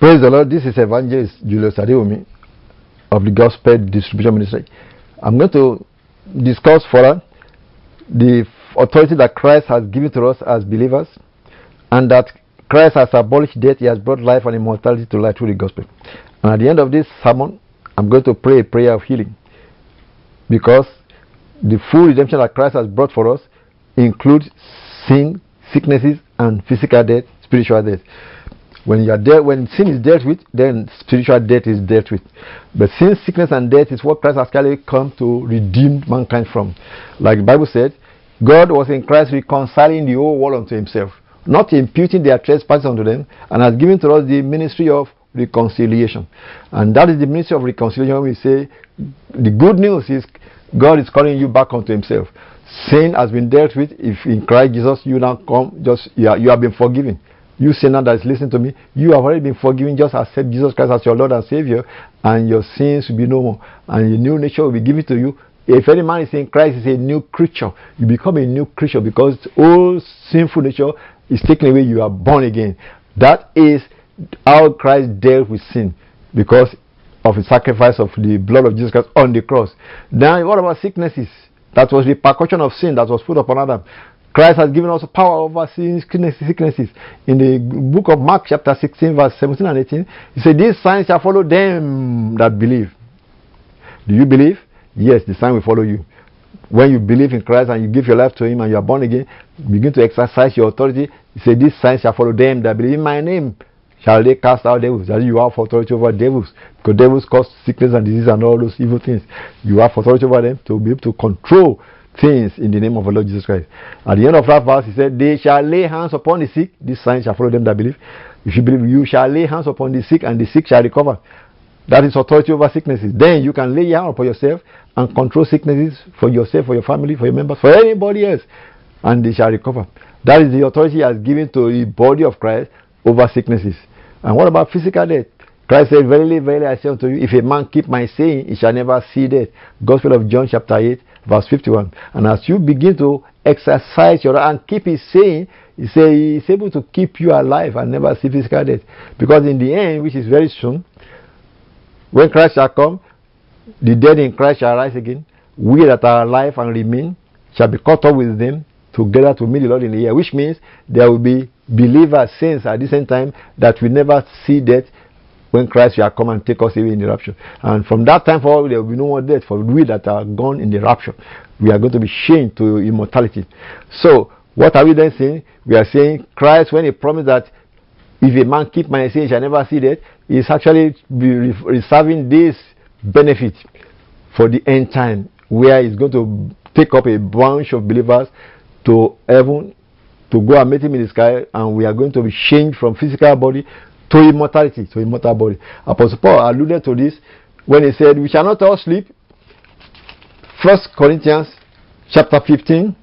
Praise the Lord. This is Evangelist Julius Adeomi of the Gospel Distribution Ministry. I'm going to discuss further the authority that Christ has given to us as believers, and that Christ has abolished death. He has brought life and immortality to light through the gospel. And at the end of this sermon, I'm going to pray a prayer of healing, because the full redemption that Christ has brought for us includes sin, sicknesses, and physical death, spiritual death. When sin is dealt with, then spiritual death is dealt with. But sin, sickness, and death is what Christ has clearly come to redeem mankind from. Like the Bible said, God was in Christ reconciling the whole world unto himself, not imputing their trespasses unto them, and has given to us the ministry of reconciliation. And that is the ministry of reconciliation. We say the good news is God is calling you back unto himself. Sin has been dealt with. If in Christ Jesus you now come, you have been forgiven. You sinner that is listening to me, you have already been forgiven. Just accept Jesus Christ as your Lord and Savior, and your sins will be no more, and a new nature will be given to you. If any man is in Christ, is a new creature. You become a new creature because all sinful nature is taken away. You are born again. That is how Christ dealt with sin, because of the sacrifice of the blood of Jesus Christ on the cross. Now, what about sicknesses? That was the repercussion of sin that was put upon Adam. Christ has given us power over sicknesses. In the book of Mark chapter 16 verse 17 and 18, he said, these signs shall follow them that believe. Do you believe? Yes, the sign will follow you. When you believe in Christ and you give your life to him and you are born again, begin to exercise your authority. He said, these signs shall follow them that believe in my name. Shall they cast out devils? That you have authority over devils, because devils cause sickness and disease and all those evil things. You have authority over them to be able to control things in the name of the Lord Jesus Christ. At the end of that verse, he said, they shall lay hands upon the sick. These signs shall follow them that believe. If you believe, you shall lay hands upon the sick, and the sick shall recover. That is authority over sicknesses. Then you can lay your hand upon yourself and control sicknesses for yourself, for your family, for your members, for anybody else, and they shall recover. That is the authority he has given to the body of Christ over sicknesses. And what about physical death? Christ said, verily, verily, I say unto you, if a man keep my saying, he shall never see death. Gospel of John chapter 8, verse 51. And as you begin to exercise your and keep his saying, he says he is able to keep you alive and never see physical death. Because in the end, which is very soon, when Christ shall come, the dead in Christ shall rise again. We that are alive and remain shall be caught up with them together to meet the Lord in the air. Which means there will be believers, saints at the same time that will never see death when Christ shall come and take us away in the rapture. And from that time forward, there will be no more death for we that are gone in the rapture. We are going to be changed to immortality. So, what are we then saying? We are saying Christ, when he promised that if a man keep my saying, he shall never see death, he is actually reserving this benefit for the end time, where he's going to take up a bunch of believers to heaven to go and meet him in the sky, and we are going to be changed from physical body to immortality, to immortal body. Apostle Paul alluded to this when he said, we shall not all sleep. 1 Corinthians chapter 15,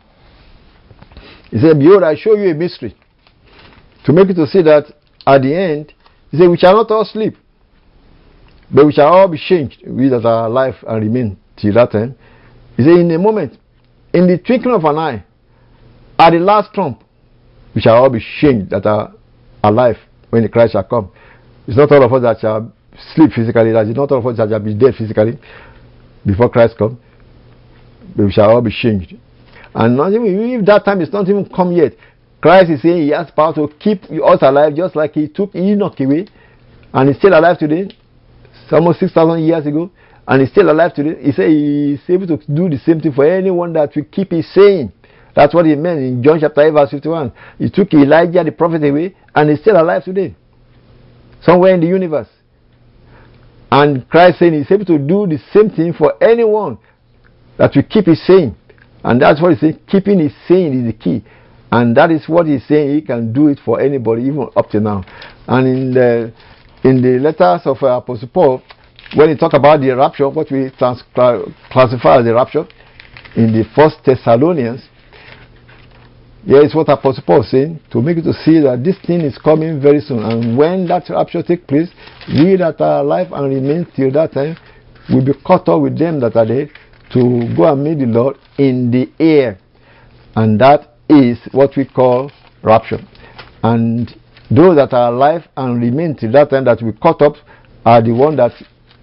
he said, behold, I show you a mystery, to make you to see that at the end, he said, we shall not all sleep, but we shall all be changed, we that are alive and remain till that time. He said, in a moment, in the twinkling of an eye, at the last trump, we shall all be changed that are alive when the Christ shall come. It's not all of us that shall sleep physically, that is not all of us that shall be dead physically before Christ comes, but we shall all be changed. And not even, if that time is not even come yet, Christ is saying he has power to keep us alive, just like he took Enoch away, and he's still alive today. It's almost 6,000 years ago, and he's still alive today. He said he's able to do the same thing for anyone that will keep his saying. That's what he meant in John chapter 8 verse 51. He took Elijah the prophet away, and he's still alive today, somewhere in the universe. And Christ saying he's able to do the same thing for anyone that will keep his saying. And that's what he's saying. Keeping his saying is the key. And that is what he's saying. He can do it for anybody, even up to now. And in the letters of Apostle Paul, when he talk about the rapture, what we classify as the rapture, in the 1 Thessalonians, here is what Apostle Paul is saying, to make you to see that this thing is coming very soon. And when that rapture takes place, we that are alive and remain till that time will be caught up with them that are dead to go and meet the Lord in the air. And that is what we call rapture. And those that are alive and remain till that time that we caught up are the one that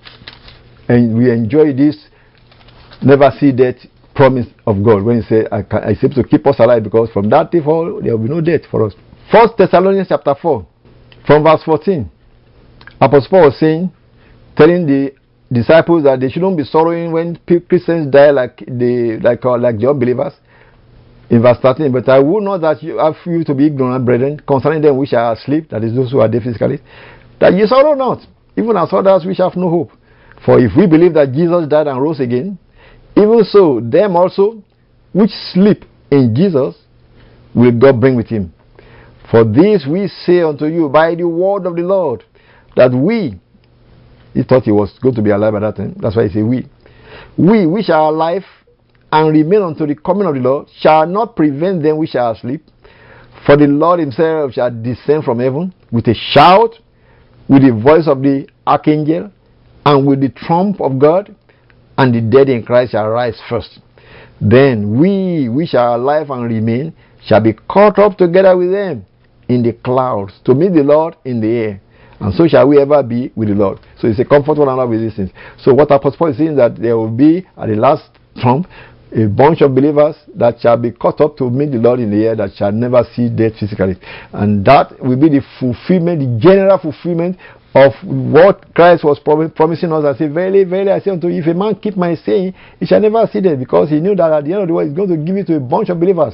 and we enjoy this never see death promise of God when he said I seem to keep us alive, because from that day forward there will be no death for us. 1 Thessalonians chapter 4 from verse 14, Apostle Paul was saying, telling the disciples that they shouldn't be sorrowing when Christians die like the unbelievers. In verse 13, but I will not that you have you to be ignorant, brethren, concerning them which are asleep, that is those who are dead physically, that ye sorrow not, even as others which have no hope. For if we believe that Jesus died and rose again, even so them also which sleep in Jesus will God bring with him. For this we say unto you by the word of the Lord, that we, he thought he was going to be alive at that time, that's why he said we which are alive and remain unto the coming of the Lord shall not prevent them which are asleep. For the Lord himself shall descend from heaven with a shout, with the voice of the archangel, and with the trump of God, and the dead in Christ shall rise first. Then we which are alive and remain shall be caught up together with them in the clouds to meet the Lord in the air, and so shall we ever be with the Lord. So it's a comfort one another with these things. So what Apostle Paul is saying, that there will be at the last trump a bunch of believers that shall be caught up to meet the Lord in the air, that shall never see death physically. And that will be the fulfillment, the general fulfillment of what Christ was promising us. I say, verily, verily, I say unto you, if a man keep my saying, he shall never see death, because he knew that at the end of the world, he's going to give it to a bunch of believers.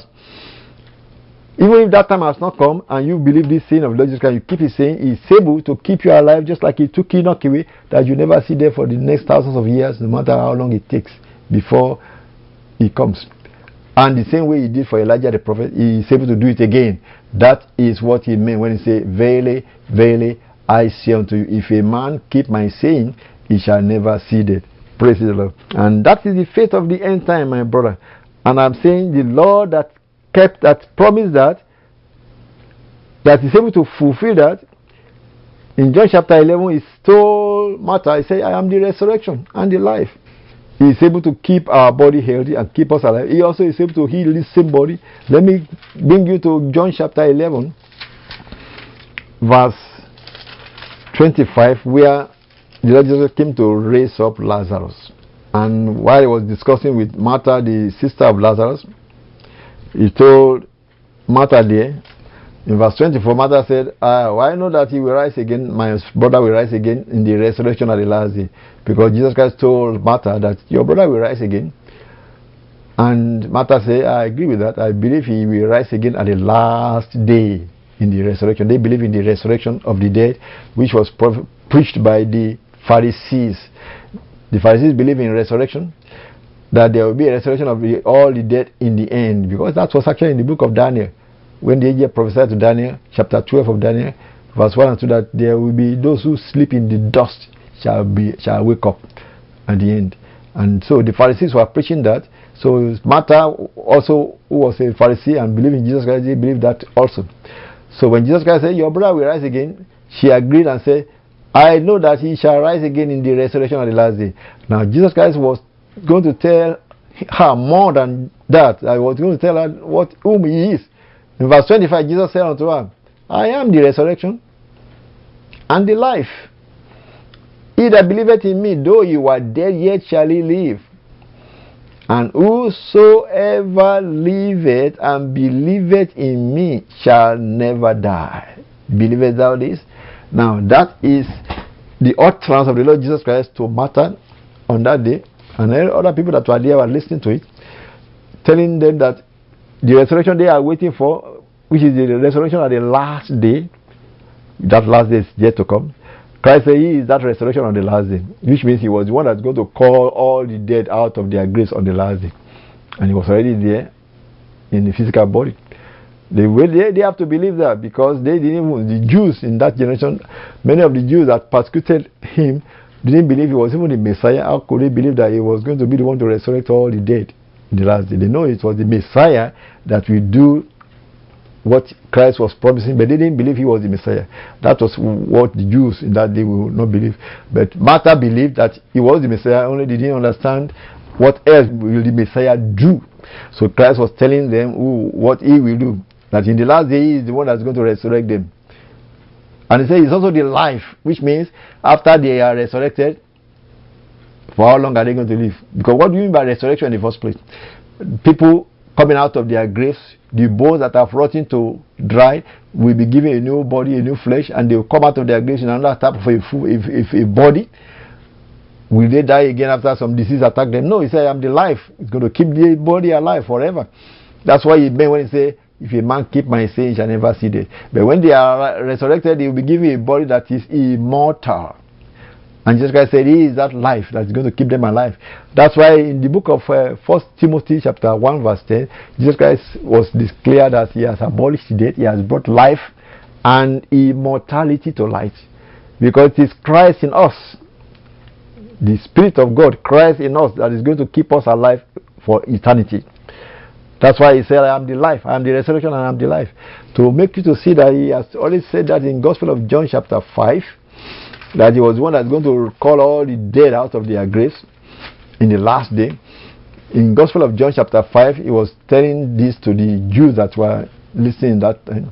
Even if that time has not come, and you believe this saying of the Lord Jesus Christ, you keep his saying, he's able to keep you alive, just like he took Enoch away, that you never see death for the next thousands of years, no matter how long it takes before he comes. And the same way he did for Elijah the prophet, he is able to do it again. That is what he meant when he said, verily, verily, I say unto you, if a man keep my saying, he shall never see death. Praise the Lord. And that is the faith of the end time, my brother. And I'm saying the Lord that kept that, promised that is able to fulfill that. In John chapter 11, he told Martha, he said, I am the resurrection and the life. He is able to keep our body healthy and keep us alive. He also is able to heal this same body. Let me bring you to John chapter 11, verse 25, where the Lord Jesus came to raise up Lazarus. And while he was discussing with Martha, the sister of Lazarus, he told Martha there, in verse 24, Martha said, well, I know that he will rise again, my brother will rise again in the resurrection at the last day. Because Jesus Christ told Martha that your brother will rise again. And Martha said, I agree with that. I believe he will rise again at the last day in the resurrection. They believe in the resurrection of the dead, which was preached by the Pharisees. The Pharisees believe in resurrection, that there will be a resurrection of all the dead in the end, because that was actually in the book of Daniel, when the angel prophesied to Daniel, chapter 12 of Daniel, verse 1 and 2, that there will be those who sleep in the dust shall wake up at the end. And so the Pharisees were preaching that. So Martha, also, who was a Pharisee and believed in Jesus Christ, they believed that also. So when Jesus Christ said, your brother will rise again, she agreed and said, I know that he shall rise again in the resurrection of the last day. Now Jesus Christ was going to tell her more than that. I was going to tell her whom he is. In verse 25, Jesus said unto her, I am the resurrection and the life. He that believeth in me, though he were dead, yet shall he live. And whosoever liveth and believeth in me shall never die. Believest thou this? Now that is the utterance of the Lord Jesus Christ to Martha on that day, and other people that were there were listening to it, telling them that the resurrection they are waiting for, which is the resurrection at the last day, that last day is yet to come. Christ said he is that resurrection on the last day, which means he was the one that's going to call all the dead out of their graves on the last day. And he was already there in the physical body. They have to believe that, because they didn't even, the Jews in that generation, many of the Jews that persecuted him didn't believe he was even the Messiah. How could they believe that he was going to be the one to resurrect all the dead in the last day? They know it was the Messiah that will do what Christ was promising, but they didn't believe he was the Messiah. That was what the Jews in that day will not believe. But Martha believed that he was the Messiah, only they didn't understand what else will the Messiah do. So Christ was telling them what he will do. That in the last day he is the one that's going to resurrect them. And he said it's also the life, which means after they are resurrected, for how long are they going to live? Because what do you mean by resurrection in the first place? People coming out of their graves, the bones that have rotten to dry will be given a new body, a new flesh, and they will come out of their graves in another type of a body. Will they die again after some disease attack them? No, he said, I'm the life. It's going to keep the body alive forever. That's why he meant when he said, if a man keep my saying, he shall never see death. But when they are resurrected, he will be given a body that is immortal. And Jesus Christ said, he is that life that's going to keep them alive. That's why in the book of 1 Timothy chapter 1 verse 10, Jesus Christ was declared that he has abolished death, he has brought life and immortality to light. Because it is Christ in us, the Spirit of God, Christ in us, that is going to keep us alive for eternity. That's why he said, I am the life, I am the resurrection, and I am the life. To make you to see that he has already said that in Gospel of John chapter 5, that he was the one that's going to call all the dead out of their graves in the last day. In Gospel of John chapter 5, he was telling this to the Jews that were listening that time.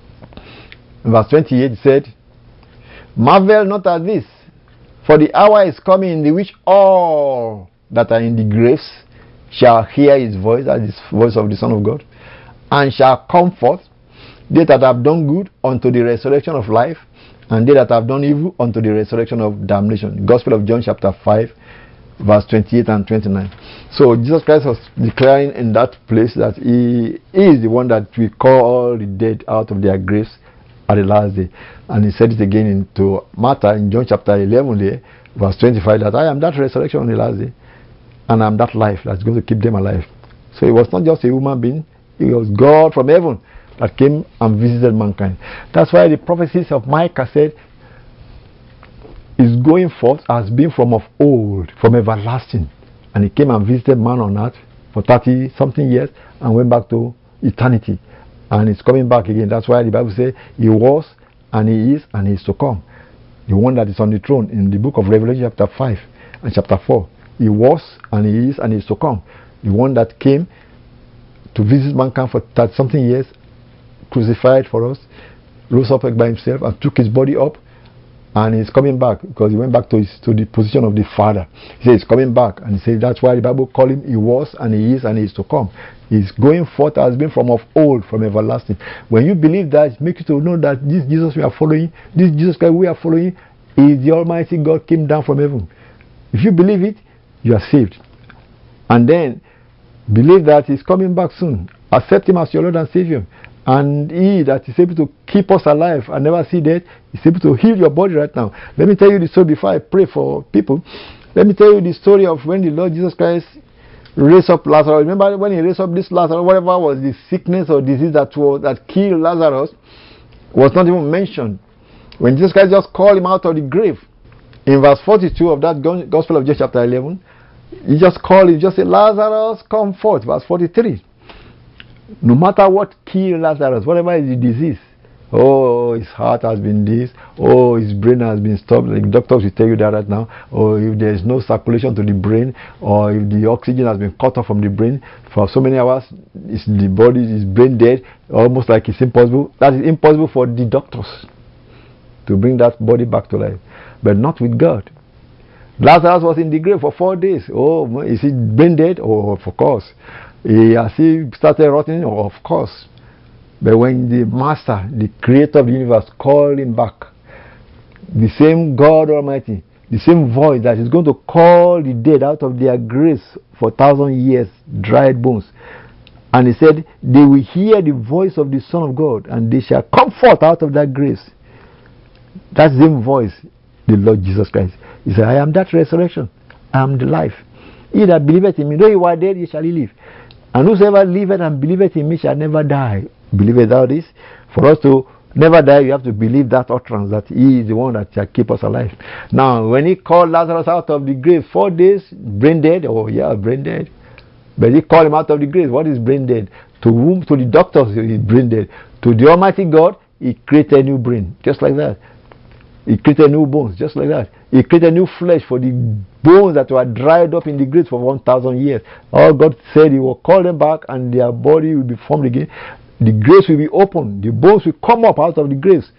In verse 28, he said, marvel not at this, for the hour is coming in the which all that are in the graves shall hear his voice, that is the voice of the Son of God, and shall come forth, they that have done good unto the resurrection of life, and they that have done evil unto the resurrection of damnation. Gospel of John chapter 5, verse 28 and 29. So Jesus Christ was declaring in that place that he is the one that will call all the dead out of their graves at the last day. And he said it again into Martha in John chapter 11 there, verse 25, that I am that resurrection on the last day, and I am that life that's going to keep them alive. So it was not just a human being, it was God from heaven that came and visited mankind. That's why the prophecies of Micah said, is going forth has been from of old, from everlasting. And he came and visited man on earth for 30 something years and went back to eternity. And he's coming back again. That's why the Bible says he was and he is to come. The one that is on the throne in the book of Revelation chapter 5 and chapter 4. He was and he is to come. The one that came to visit mankind for 30 something years, crucified for us, rose up by himself and took his body up, and he's coming back because he went back to the position of the Father. He says he's coming back, and he says that's why the Bible called him he was and he is to come. He's going forth has been from of old, from everlasting. When you believe that, it makes you to know that this Jesus we are following, this Jesus Christ we are following, is the Almighty God came down from heaven. If you believe it, you are saved. And then believe that he's coming back soon. Accept him as your Lord and Savior. And he that is able to keep us alive and never see death is able to heal your body right now. Let me tell you the story before I pray for people. Let me tell you the story of when the Lord Jesus Christ raised up Lazarus. Remember when he raised up this Lazarus, whatever was the sickness or disease that killed Lazarus was not even mentioned. When Jesus Christ just called him out of the grave, in verse 42 of that Gospel of John chapter 11, he just called him, just said, Lazarus, come forth. Verse 43. No matter what killed Lazarus, whatever is the disease, oh, his heart has been this, oh, his brain has been stopped, like doctors will tell you that right now, or if there is no circulation to the brain, or if the oxygen has been cut off from the brain for so many hours, the body is brain dead, almost like it's impossible. That is impossible for the doctors to bring that body back to life, but not with God. Lazarus was in the grave for 4 days. Oh, is he brain dead? Oh, of course. Has he started rotting? Oh, of course. But when the Master, the Creator of the universe, called him back, the same God Almighty, the same voice that is going to call the dead out of their graves for 1,000 years, dried bones. And he said, they will hear the voice of the Son of God, and they shall come forth out of their graves. That same voice, the Lord Jesus Christ. He said, I am that resurrection. I am the life. He that believeth in me, though he were dead, he shall live. And whosoever liveth and believeth in me shall never die. Believeth thou this? For us to never die, you have to believe that utterance, that he is the one that shall keep us alive. Now, when he called Lazarus out of the grave, 4 days, brain dead. Oh yeah, brain dead. But he called him out of the grave. What is brain dead? To whom? To the doctors, he's brain dead. To the Almighty God, he created a new brain, just like that. He created new bones, just like that. He created new flesh for the bones that were dried up in the grave for 1,000 years. All God said, he will call them back and their body will be formed again. The graves will be opened. The bones will come up out of the graves.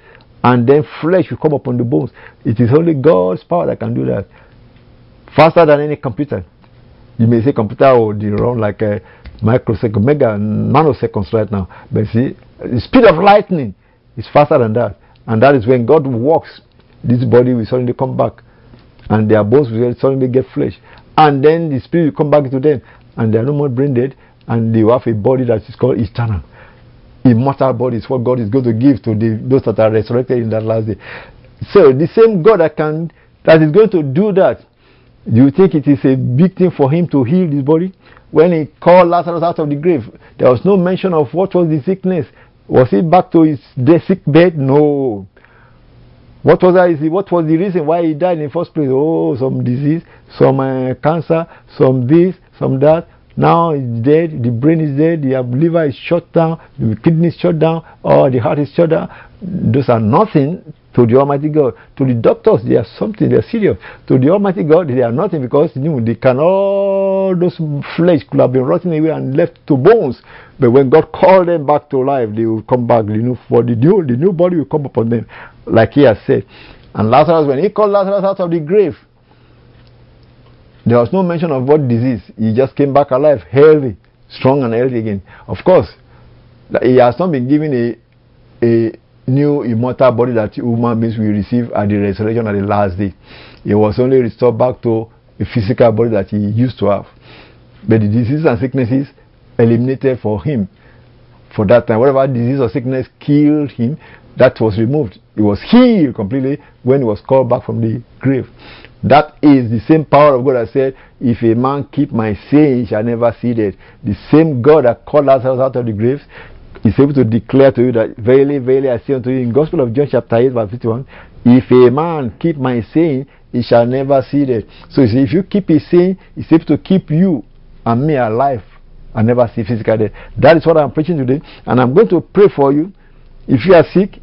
and then flesh will come upon the bones. It is only God's power that can do that. Faster than any computer. You may say computer will run like a microsecond, mega nanoseconds right now. But see, the speed of lightning is faster than that. And that is when God walks, this body will suddenly come back. And their bones will suddenly get flesh. And then the spirit will come back to them. And they are no more brain dead. And they will have a body that is called eternal. Immortal body is what God is going to give to those that are resurrected in that last day. So the same God that is going to do that, do you think it is a big thing for him to heal this body? When he called Lazarus out of the grave, there was no mention of what was the sickness. Was he back to his sick bed? No. What was that? What was the reason why he died in the first place? Oh, some disease, some cancer, some this, some that. Now he's dead, the brain is dead, the liver is shut down, the kidney is shut down, or the heart is shut down. Those are nothing to the Almighty God. To the doctors, they are something, they are serious. To the Almighty God, they are nothing, because they can, all those flesh could have been rotting away and left to bones. But when God called them back to life, they will come back. The new body will come upon them, like he has said. And Lazarus, when he called Lazarus out of the grave, there was no mention of what disease. He just came back alive, healthy, strong and healthy again. Of course, he has not been given a new immortal body that human beings will receive at the resurrection at the last day. He was only restored back to a physical body that he used to have. But the diseases and sicknesses eliminated for him for that time. Whatever disease or sickness killed him, that was removed. He was healed completely when he was called back from the grave. That is the same power of God that said, if a man keep my saying, he shall never see death. The same God that called Lazarus out of the graves is able to declare to you that, verily, verily, I say unto you, in Gospel of John chapter 8 verse 51, if a man keep my saying, he shall never see death. So you see, if you keep his saying, he's able to keep you and me alive and never see physical death. That is what I'm preaching today. And I'm going to pray for you. If you are sick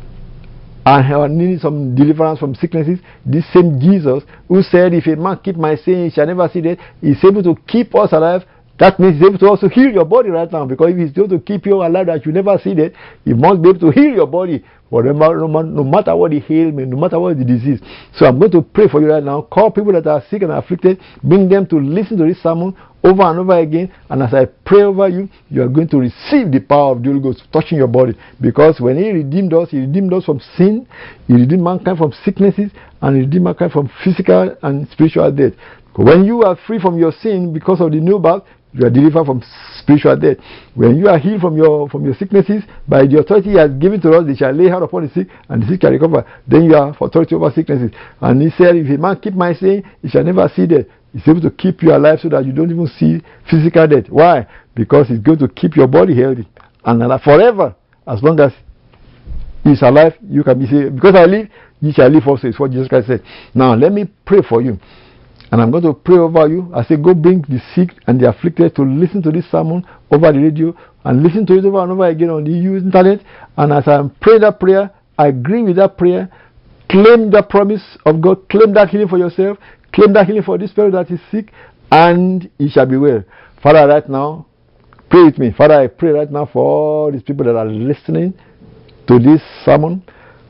and needing some deliverance from sicknesses, this same Jesus who said, if a man keep my saying, he shall never see death, is able to keep us alive. That means he's able to also heal your body right now, because if he's able to keep you alive that you never see death, he must be able to heal your body no matter what the ailment, no matter what the disease. So I'm going to pray for you right now. Call people that are sick and afflicted, bring them to listen to this sermon over and over again, and as I pray over you, you are going to receive the power of the Holy Ghost touching your body, because when he redeemed us from sin, he redeemed mankind from sicknesses, and he redeemed mankind from physical and spiritual death. When you are free from your sin because of the new birth, you are delivered from spiritual death. When you are healed from your sicknesses, by the authority he has given to us, they shall lay hands upon the sick, and the sick shall recover. Then you have authority over sicknesses. And he said, if a man keep my saying, he shall never see death. He's able to keep you alive so that you don't even see physical death. Why? Because he's going to keep your body healthy and alive forever. As long as he's alive, you can be saved. Because I live, you shall live also, is what Jesus Christ said. Now, let me pray for you. And I'm going to pray over you. I say, go bring the sick and the afflicted to listen to this sermon over the radio, and listen to it over and over again on the internet. And as I'm praying that prayer, I agree with that prayer. Claim that promise of God. Claim that healing for yourself. Claim that healing for this person that is sick, and he shall be well. Father, right now, pray with me. Father, I pray right now for all these people that are listening to this sermon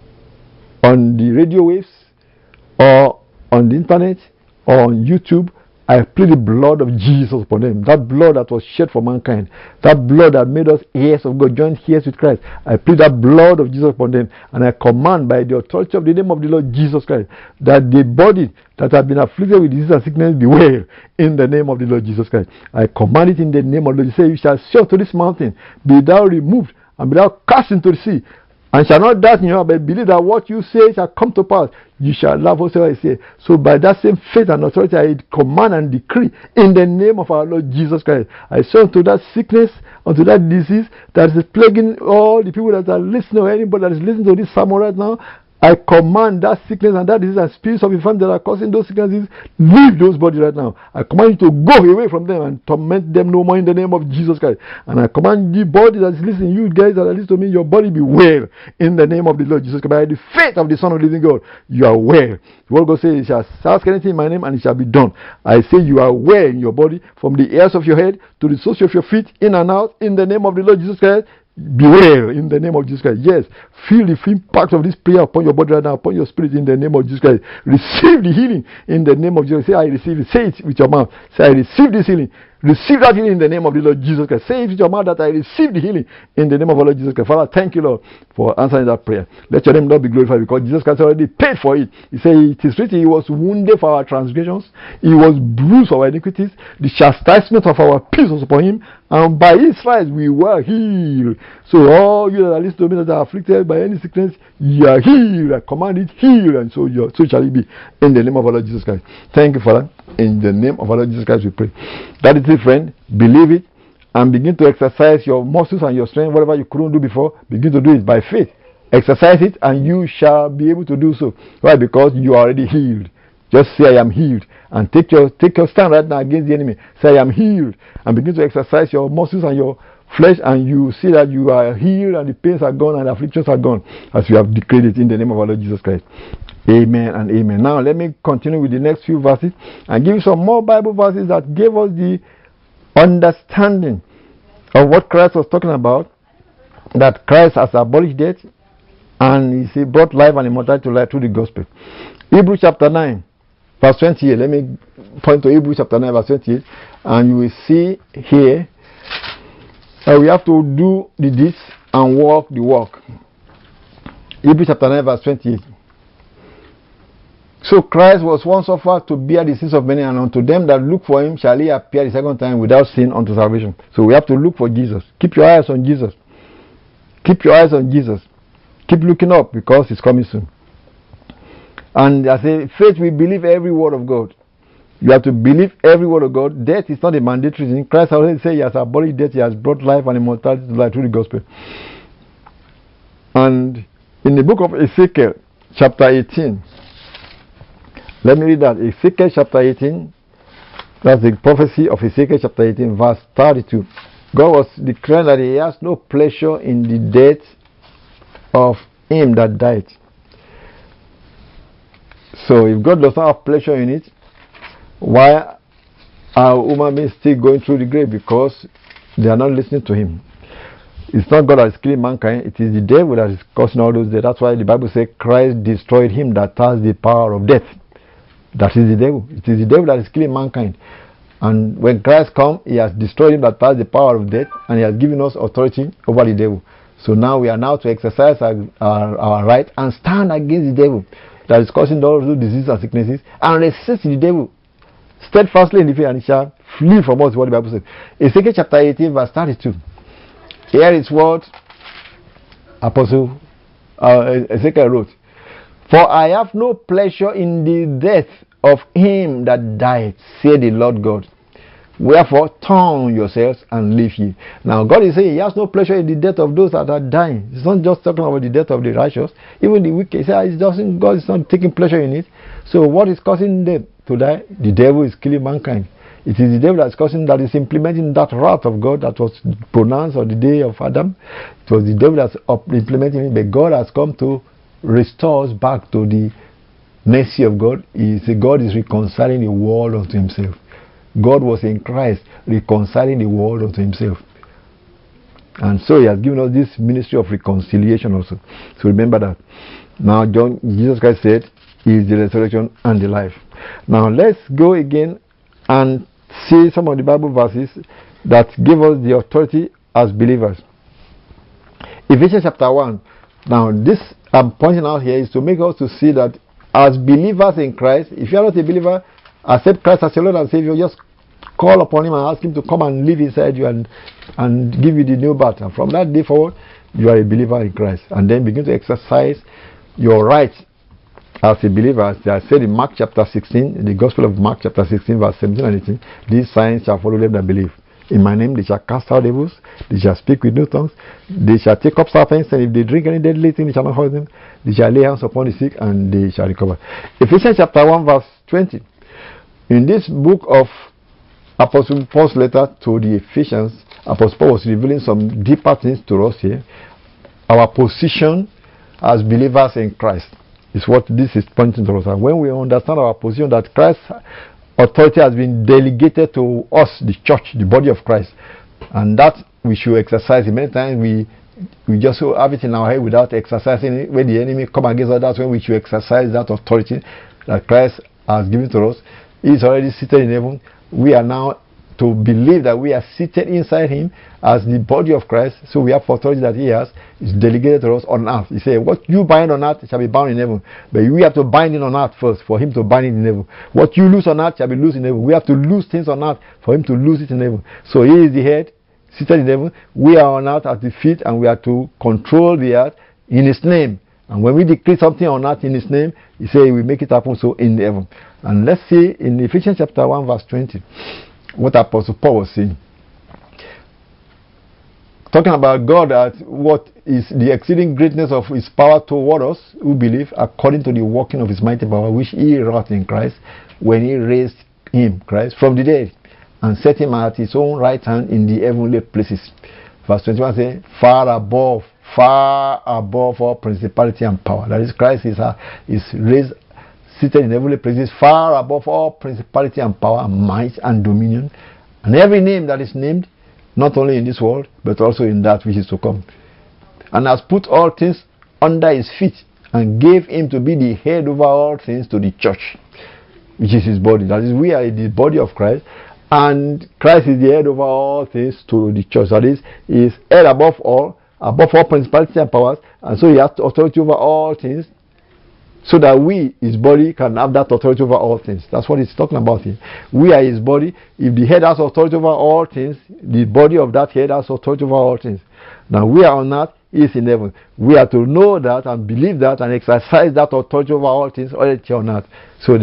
on the radio waves, or on the internet, or on YouTube. I plead the blood of Jesus upon them. That blood that was shed for mankind. That blood that made us heirs of God, joined heirs with Christ. I plead that blood of Jesus upon them. And I command by the authority of the name of the Lord Jesus Christ, that the body that has been afflicted with disease and sickness be well in the name of the Lord Jesus Christ. I command it in the name of the Lord. You say, you shall say to this mountain, be thou removed and be thou cast into the sea. And shall not doubt in your heart, but believe that what you say shall come to pass. You shall love whatsoever I say. So by that same faith and authority, I command and decree in the name of our Lord Jesus Christ. I say unto that sickness, unto that disease that is plaguing all the people that are listening, or anybody that is listening to this sermon right now, I command that sickness and that disease and spirits of infirmity that are causing those sicknesses, leave those bodies right now. I command you to go away from them and torment them no more in the name of Jesus Christ. And I command the body that is listening, you guys that are listening to me, your body be well in the name of the Lord Jesus Christ. By the faith of the Son of the living God, you are well. The word God says, you shall ask anything in my name and it shall be done. I say you are well in your body, from the hairs of your head to the soles of your feet, in and out, in the name of the Lord Jesus Christ. Be well in the name of Jesus Christ. Yes, feel the impact of this prayer upon your body right now, upon your spirit in the name of Jesus Christ. Receive the healing in the name of Jesus. Say, I receive it. Say it with your mouth. Say, I receive this healing. Receive that healing in the name of the Lord Jesus Christ. Say it with your mouth that I receive the healing in the name of the Lord Jesus Christ. Father, thank you, Lord, for answering that prayer. Let your name, Lord, be glorified because Jesus Christ already paid for it. He said, it is written, He was wounded for our transgressions, He was bruised for our iniquities, the chastisement of our peace was upon Him, and by His stripes we were healed. So all you that are listening to me that are afflicted by any sickness, you are healed. I command it, healed, and so shall it be in the name of our Lord Jesus Christ. Thank you, Father. In the name of our Lord Jesus Christ we pray. That is it, friend. Believe it and begin to exercise your muscles and your strength. Whatever you couldn't do before, begin to do it by faith. Exercise it and you shall be able to do so. Why? Because you are already healed. Just say, I am healed, and take your stand right now against the enemy. Say, I am healed, and begin to exercise your muscles and your flesh, and you see that you are healed, and the pains are gone, and the afflictions are gone, as we have declared it in the name of our Lord Jesus Christ. Amen and amen. Now, let me continue with the next few verses, and give you some more Bible verses that gave us the understanding of what Christ was talking about, that Christ has abolished death, and He brought life and immortality to life through the gospel. Hebrews chapter 9. Verse 28, let me point to Hebrews chapter 9, verse 28, and you will see here that we have to do the deeds and walk the walk. Hebrews chapter 9, verse 28. So Christ was once offered to bear the sins of many, and unto them that look for Him shall He appear the second time without sin unto salvation. So we have to look for Jesus. Keep your eyes on Jesus. Keep your eyes on Jesus. Keep looking up because He's coming soon. And I say, faith, we believe every word of God. You have to believe every word of God. Death is not a mandatory thing. Christ already said He has abolished death. He has brought life and immortality to life through the gospel. And in the book of Ezekiel, chapter 18, let me read that. Ezekiel chapter 18, that's the prophecy of Ezekiel chapter 18, verse 32. God was declaring that He has no pleasure in the death of him that died. So if God does not have pleasure in it, why are human beings still going through the grave? Because they are not listening to Him. It's not God that is killing mankind, it is the devil that is causing all those deaths. That's why the Bible says Christ destroyed him that has the power of death. That is the devil. It is the devil that is killing mankind. And when Christ comes, He has destroyed him that has the power of death, and He has given us authority over the devil. So now we are now to exercise our right and stand against the devil that is causing all those diseases and sicknesses, and resist the devil steadfastly in the faith, and he shall flee from us, what the Bible says. Ezekiel chapter 18, verse 32. Here is what Apostle Ezekiel wrote. For I have no pleasure in the death of him that died, said the Lord God. Wherefore turn yourselves and live ye. Now God is saying He has no pleasure in the death of those that are dying. It's not just talking about the death of the righteous, even the wicked. He said God is not taking pleasure in it. So what is causing them to die? The devil is killing mankind. It is the devil that is causing, that is implementing that wrath of God that was pronounced on the day of Adam. It was the devil that's implementing it, but God has come to restore us back to the mercy of God. God is reconciling the world unto Himself. God was in Christ reconciling the world unto Himself. And so He has given us this ministry of reconciliation also. So remember that. Now Jesus Christ said He is the resurrection and the life. Now let's go again and see some of the Bible verses that give us the authority as believers. Ephesians chapter 1. Now this I'm pointing out here is to make us to see that as believers in Christ, if you are not a believer, accept Christ as your Lord and Savior, just call upon Him and ask Him to come and live inside you and give you the new birth. And from that day forward, you are a believer in Christ. And then begin to exercise your rights as a believer. As I said in Mark chapter 16, in the Gospel of Mark chapter 16, verse 17 and 18, these signs shall follow them that believe. In my name they shall cast out devils, they shall speak with new tongues, they shall take up serpents, and if they drink any deadly thing, they shall not hurt them. They shall lay hands upon the sick, and they shall recover. Ephesians chapter 1, verse 20. In this book of Apostle Paul's letter to the Ephesians, Apostle Paul was revealing some deeper things to us here. Our position as believers in Christ is what this is pointing to us. And when we understand our position, that Christ's authority has been delegated to us, the church, the body of Christ, and that we should exercise it. Many times we We just have it in our head without exercising it. When the enemy come against us, that's when we should exercise that authority that Christ has given to us. He is already seated in heaven. We are now to believe that we are seated inside him as the body of Christ. So we have authority that he has. It's delegated to us on earth. He said, what you bind on earth shall be bound in heaven. But we have to bind it on earth first for him to bind it in heaven. What you loose on earth shall be loose in heaven. We have to loose things on earth for him to loose it in heaven. So he is the head, seated in heaven. We are on earth at the feet, and we are to control the earth in his name. And when we decree something on earth in his name, he said he will make it happen so in heaven. And let's see in Ephesians chapter 1 verse 20 what Apostle Paul was saying. Talking about God, that what is the exceeding greatness of his power toward us who believe, according to the working of his mighty power, which he wrought in Christ, when he raised him, Christ, from the dead, and set him at his own right hand in the heavenly places. Verse 21 says, far above all principality and power. That is, Christ is raised, seated in heavenly places, far above all principality and power, and might and dominion, and every name that is named, not only in this world, but also in that which is to come. And has put all things under his feet, and gave him to be the head over all things to the church, which is his body. That is, we are the body of Christ, and Christ is the head over all things to the church. That is, he is head above all principalities and powers, and so he has authority over all things, so that we, his body, can have that authority over all things. That's what he's talking about here. We are his body. If the head has authority over all things, the body of that head has authority over all things. Now we are on earth, he is in heaven. We are to know that and believe that and exercise that authority over all things already on earth. So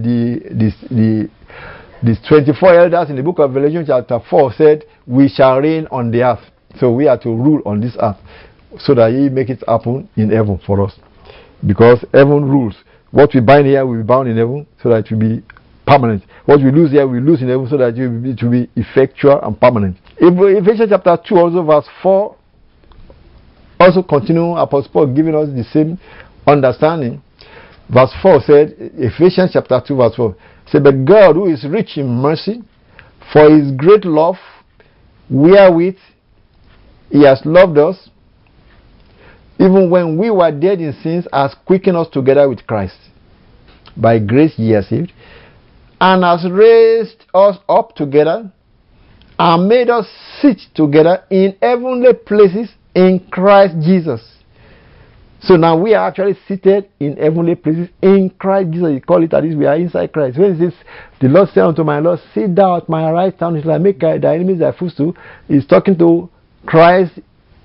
these 24 elders in the book of Revelation chapter 4 said, we shall reign on the earth. So we are to rule on this earth, so that he make it happen in heaven for us. Because heaven rules. What we bind here will be bound in heaven, so that it will be permanent. What we lose here, we lose in heaven, so that it will be effectual and permanent. Ephesians chapter 2, also verse 4, also continue, Apostle Paul giving us the same understanding. Verse 4 said, Ephesians chapter 2 verse 4 said, but God, who is rich in mercy, for his great love, wherewith he has loved us, even when we were dead in sins, has quickened us together with Christ. By grace ye are saved, and has raised us up together, and made us sit together in heavenly places in Christ Jesus. So now we are actually seated in heavenly places in Christ Jesus. You call it that is, we are inside Christ. When it says, the Lord said unto my Lord, sit thou at my right hand until I make thy enemies thy footstool, he's talking to Christ,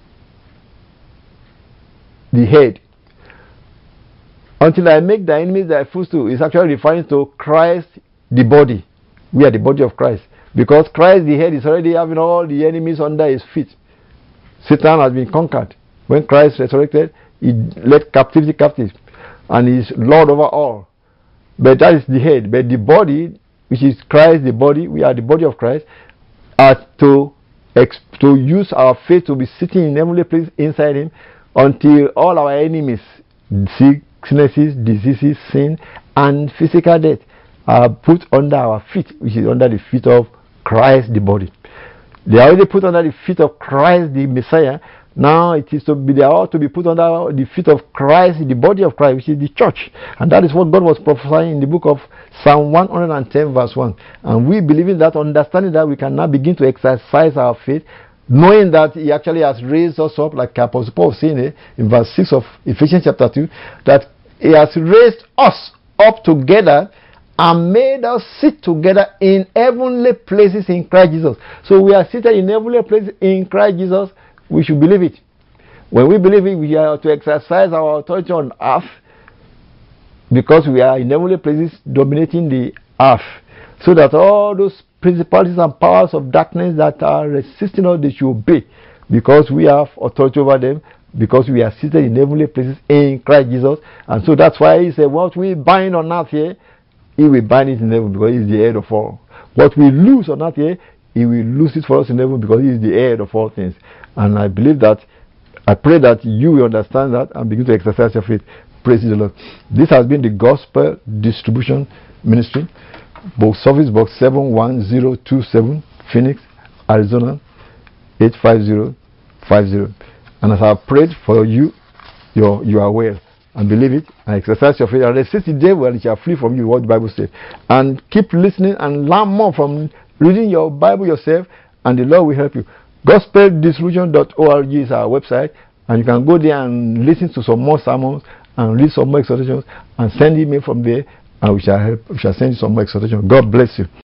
the head. Until I make thy enemies thy footstool is actually referring to Christ, the body. We are the body of Christ. Because Christ, the head, is already having all the enemies under his feet. Satan has been conquered. When Christ resurrected, he led captivity captive, and he is Lord over all. But that is the head. But the body, which is Christ, the body, we are the body of Christ, are to use our faith to be sitting in heavenly place inside him, until all our enemies, sicknesses, diseases, sin, and physical death are put under our feet, which is under the feet of Christ, the body. They are already put under the feet of Christ, the Messiah. Now it is they are all to be put under the feet of Christ, the body of Christ, which is the church. And that is what God was prophesying in the book of Psalm 110 verse 1. And we believe in that, understanding that, we can now begin to exercise our faith, knowing that he actually has raised us up, like Apostle Paul was saying in verse 6 of Ephesians chapter 2, that he has raised us up together and made us sit together in heavenly places in Christ Jesus. So we are seated in heavenly places in Christ Jesus. We should believe it. When we believe it, we are to exercise our authority on earth, because we are in heavenly places dominating the earth, so that all those principalities and powers of darkness that are resisting us, they should obey, because we have authority over them, because we are seated in heavenly places in Christ Jesus. And so that's why he said, what we bind on earth here, he will bind it in heaven, because he is the head of all. What we lose on earth here, he will lose it for us in heaven, because he is the head of all things. And I believe that, I pray that you will understand that and begin to exercise your faith. Praise the Lord. This has been the Gospel Distribution Ministry, Service Box 71027, Phoenix, Arizona 85050. And as I have prayed for you, you are well. And believe it, and exercise your faith, and resist the devil, and it shall flee from you, what the Bible says. And keep listening and learn more from reading your Bible yourself, and the Lord will help you. GospelDistribution.org is our website, and you can go there and listen to some more sermons and read some more exhortations and send email from there, and we shall send you some more exhortations. God bless you.